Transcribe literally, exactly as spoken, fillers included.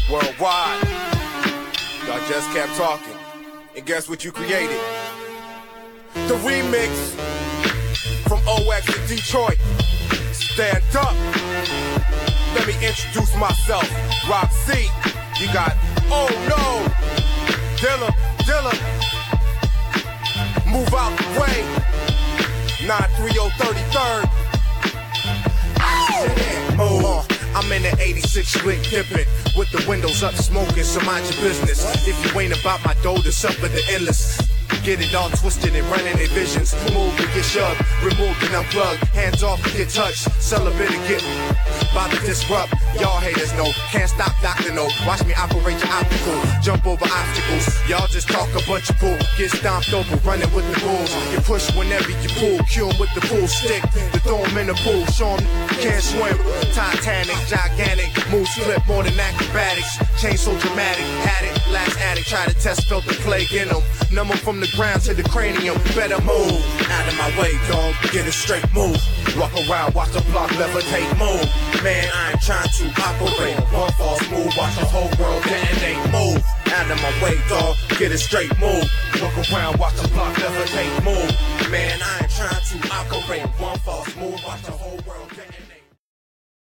worldwide. Y'all just kept talking, and guess what you created? The remix from O X to Detroit. Stand up. Let me introduce myself. Rock C. You got Oh No, Dilla, Dilla. Move out the way. nine three oh thirty-third. Move. I'm in the eighty-six slick dipping, with the windows up smoking, so mind your business. If you ain't about my dough, to suffer the endless. Get it all twisted and running their visions. Move and get shoved, removed and unplugged. Hands off and get touched, celibate and get about to disrupt. Y'all haters know, can't stop Doctor No. Watch me operate your optical, jump over obstacles. Y'all just talk a bunch of bull, get stomped over running with the bulls. You push whenever you pull, cue 'em with the pool stick. To throw 'em in the pool, show 'em you can't swim. Titanic, gigantic, moves flip more than acrobatics. Change so dramatic, had it, last addict. Try to test, felt the plague in 'em. Numb 'em from the ground to the cranium. Better move, out of my way, dog. Get a straight move. Walk around, watch the block levitate, move. Man, I ain't trying to operate. One false move, watch the whole world detonate. Move, out of my way, dog. Get a straight move. Walk around, watch the block levitate, move. Man, I ain't trying to operate. One false move, watch the whole world.